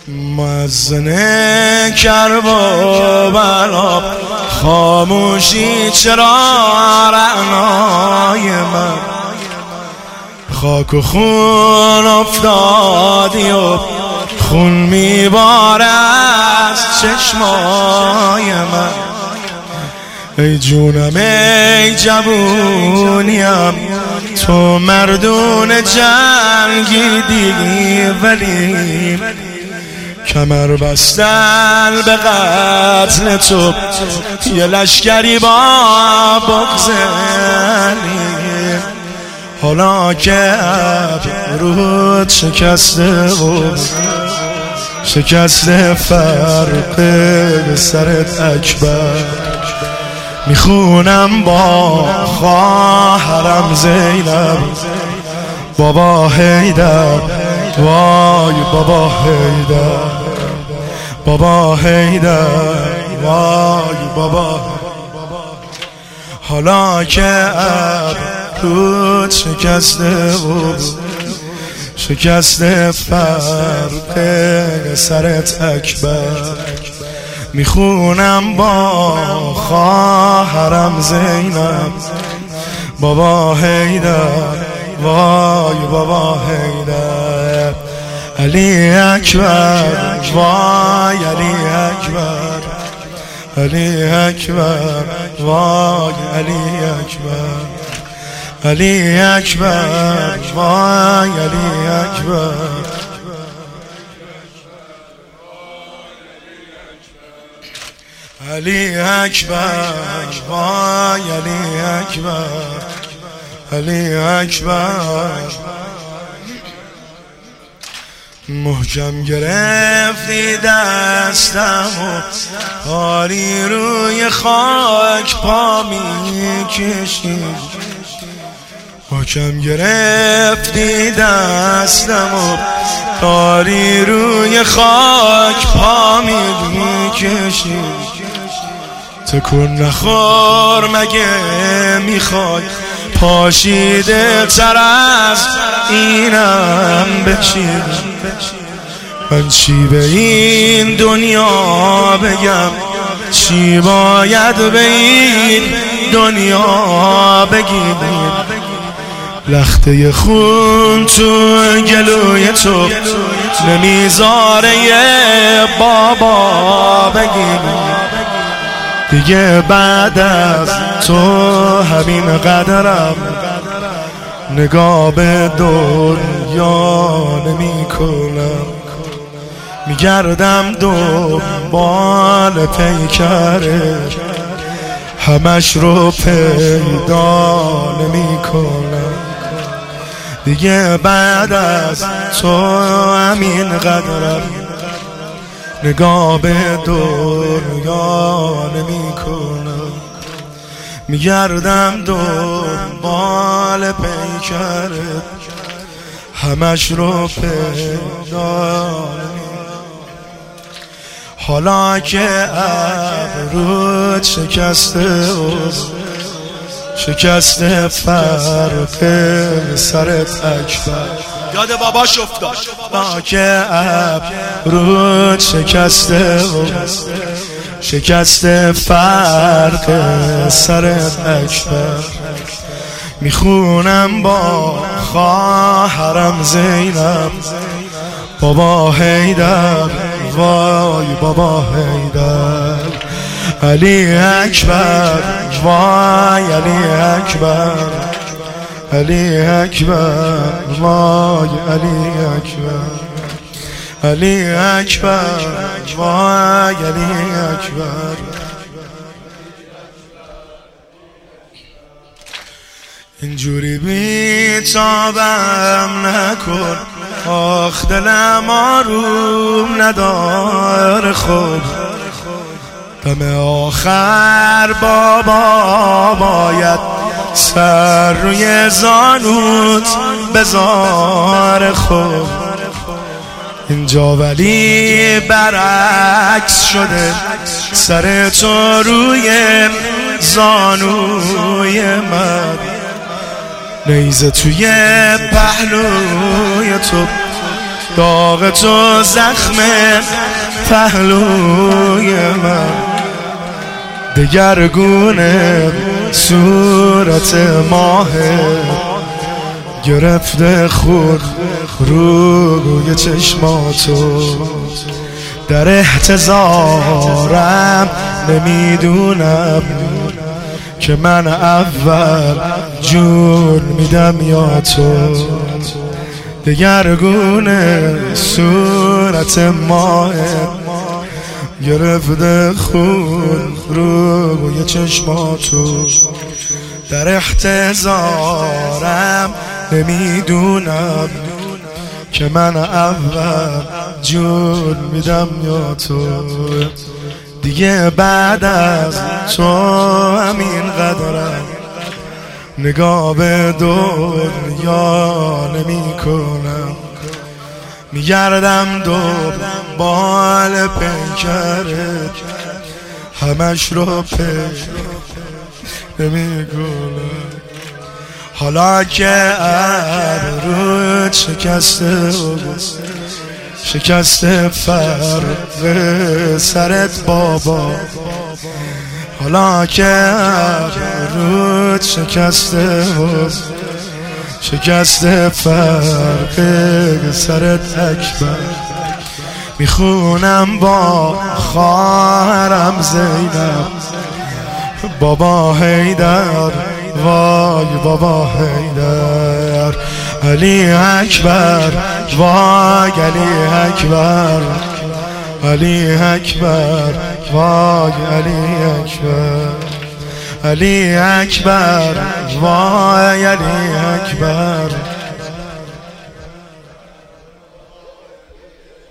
مؤذن کربلا خاموشی چرا رعنای من، خاک و خون افتادی و خون میباره از چشمای من. ای جونم ای جوونیم تو مردون جنگیدی، ولی کمر بستن به قتل تو یه لشکری با بگذلی. حالا که رود شکسته و شکسته فرق به سرت اکبر، میخونم با خواهرم زینب بابا حیدر، وای بابا حیدر، بابا حیدر، وای بابا. حالا که رود شکسته و شکسته فرق سرت اکبر، میخونم با خواهرم زینب بابا حیدر، وای بابا حیدر. علی اکبر، وای علی اکبر، علی اکبر، وای علی اکبر، علی اکبر، وای علی اکبر، علی اکبر، وای علی اکبر، علی اکبر. محکم گرفتی دستم و پاری روی خاک پا میکشی، محکم گرفتی دستم و پاری روی خاک پا میکشی. تکون نخور مگه میخوای پاشیده تر از اینم بچی؟ من چی به این دنیا بگم، چی باید به این دنیا بگیم؟ لخته خون تو گلوی تو نمیذاره بابا بگیم. دیگه بعد از تو همین قدرم نگاه به دنیا نمی کنم، میگردم دنبال پیکرت همش رو پیدا نمی کنم. دیگه بعد از تو همین قدرم نگاه به دنیا نمی کنم، میگردم دنبال پیکرت همش رو پیدا نمی. حالا که رود شکسته و شکسته فرق سرت اکبر، یاد باباش افتاد. حالا که رود شکسته و شکسته فرق سرت اکبر، میخونم با خواهرم زینب بابا حیدر، وای بابا حیدر. علی اکبر، وای علی اکبر، علی اکبر، وای علی اکبر، علی اکبر، وای علی اکبر. اینجوری بی‌تابم نکن، آخ دلم آروم نداره. خود دم آخر بابا باید سر روی زانوت بذار. خود اینجا ولی برعکس شده، سر تو روی زانوی من، نیزه توی پهلوی تو داغ تو زخم پهلوی من، دگرگونه صورت ماه گرفته خود روی چشماتو. در احتضارم نمیدونم که من اول جون میدم یا تو. دگرگونه صورت ماه گرفته خون روی چشماتو. در احتضارم نمیدونم که من اول جون میدم یا تو. دیگه بعد از تو همین قدرم نگاه به دنیا نمی کنم. میگردم دنبال پیکرت همش رو نمی کنم. حالا که ابرود شکسته فرق سرت بابا. حالا که ابرود شکسته فرق سرت اکبر. میخونم با خواهرم زینب بابا حیدر، وای بابا حیدر. علی اکبر، وای علی اکبر. علی اکبر، وای علی اکبر. علی اکبر، وای علی اکبر.